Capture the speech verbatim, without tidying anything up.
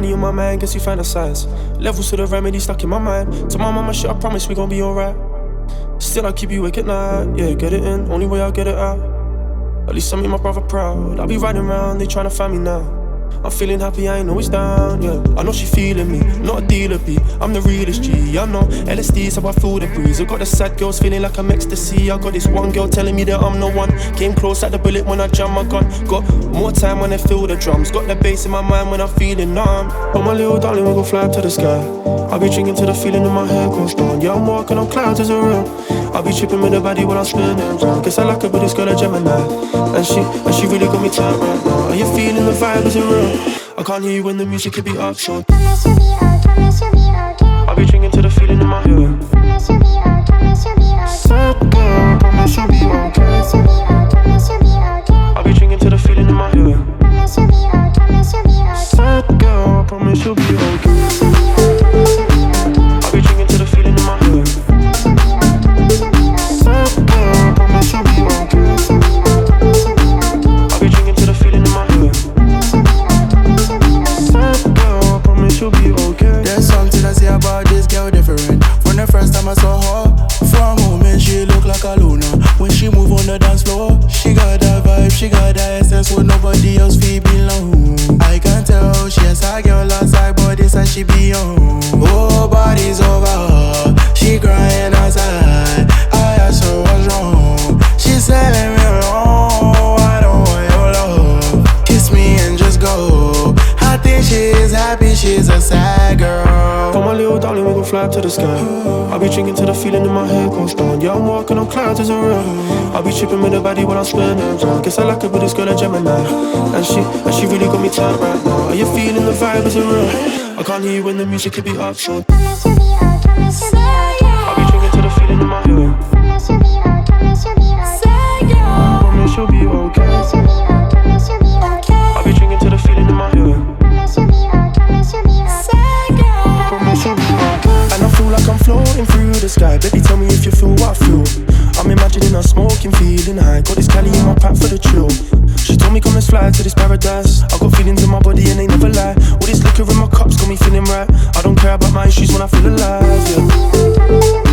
money in my mind, guess you fantasize. Levels to the remedy stuck in my mind. To my mama shit, I promise we gon' be alright. Still I keep you awake at night. Yeah, get it in, only way I get it out. At least I make my brother proud. I'll be riding around, they tryna find me now. I'm feeling happy, I ain't always down, yeah. I know she feeling me, not a dealer B. I'm the realest G, I know L S D's how I feel the breeze. I got the sad girls feeling like I'm ecstasy. I got this one girl telling me that I'm the one. Came close like the bullet when I jam my gun. Got more time when I feel the drums. Got the bass in my mind when I'm feeling numb. Oh my little darling, we gon' fly up to the sky. I'll be drinking till the feeling in my head goes down. Yeah, I'm walking on clouds as a real. I'll be tripping with the body when I'm spinning. Guess I like her, but this girl a Gemini. And she, and she really got me tight right now. Are you feeling the vibe, is it real? I can't hear you when the music could be up, so promise you'll be okay, promise you'll be okay. I'll be drinking to the feeling in my head. Promise you'll be okay, promise you'll be okay. Sad girl, promise you'll be okay. Promise you'll be okay, promise you'll be okay. I'll be drinking to the feeling in my head. Promise you'll be okay, promise you'll be okay. Sad girl, promise you'll be okay. Promise you'll be okay, promise you'll be okay. I'll be drinking to the feeling in my head. Promise you'll be okay, promise you'll be okay. Sad girl, promise you'll be okay. Promise you'll be okay, promise you'll be okay. I'll be drinking to the feeling in my head. Promise you'll be okay, promise you'll be okay. Sad girl, promise you'll be okay. There's something I say about this girl different. From the first time I saw her, for a moment she looked like a Luna. When she move on the dance floor, she got that vibe, she got that essence where nobody else feel belong. I can tell she has a girl outside, but this how she be on. Oh, body's over her, she crying outside. I asked her what's wrong, she said leave me alone. I don't want your love, kiss me and just go. I think she's happy, she's a sad girl. Oh my little darling, we gon' fly up to the sky. I'll be drinking till the feeling in my head goes down. Yeah, I'm walking on clouds as a real. I'll be tripping with the body when I'm spinning. Guess I like her, but this girl a Gemini. And she, and she really got me tight right now. Are you feeling the vibe, is it real? I can't hear you when the music could be up, so Promise you'll be okay, promise you'll be okay. I'll be drinking till the feeling in my head. Promise you'll be okay, promise you'll be okay. Promise you'll be okay. Promise you'll be okay, promise you'll be okay. I'll be drinking till the feeling in my head. Promise you'll be okay, promise you'll be okay. Promise you'll be okay. And I feel like I'm floating through the sky. Baby, tell me if you feel what I feel. I'm imagining us smoking, feeling high. Got this Cali in my pack for the chill. She told me come let's fly to this paradise. I got feelings in my body and they never lie. All this liquor in my cups got me feeling right. I don't care about my issues when I feel alive, yeah.